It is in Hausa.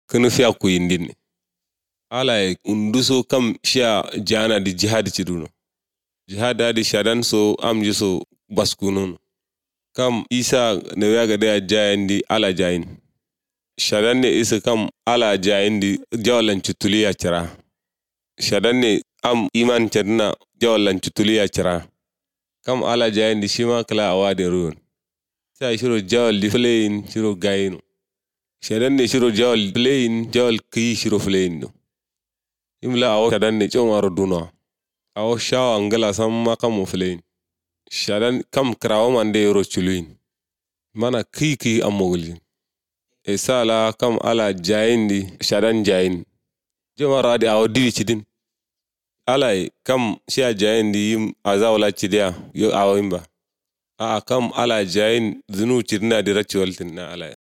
kunu fiya ku yindin ala unduso kam sha jana di jihad ciduno jihad adi shadan so amji so baskunun kam isa ne yaga da jayandi ala jayin shadan ne isa kam ala jayindi jawalan cutuliya cira shadan ne am iman cadna jawalan cutuliya cira kam ala jayindi shima kala awade ruwan sai shiro jawal di flein shiro gayino shadan ne shiro jawal flein jawal ki shiro flein do imla awo shadan ne chomaro duna awo shawa ngala samma kam flein shadan kam krawo mande yoro chuluin mana ki amogulin e sala kam ala jayindi shadan jayin jomara di awo diri cidin alai kam sha jayindi yim azawla cidia yo awo imba a kam ala jayin zunu cidina dira ciwaltin na alai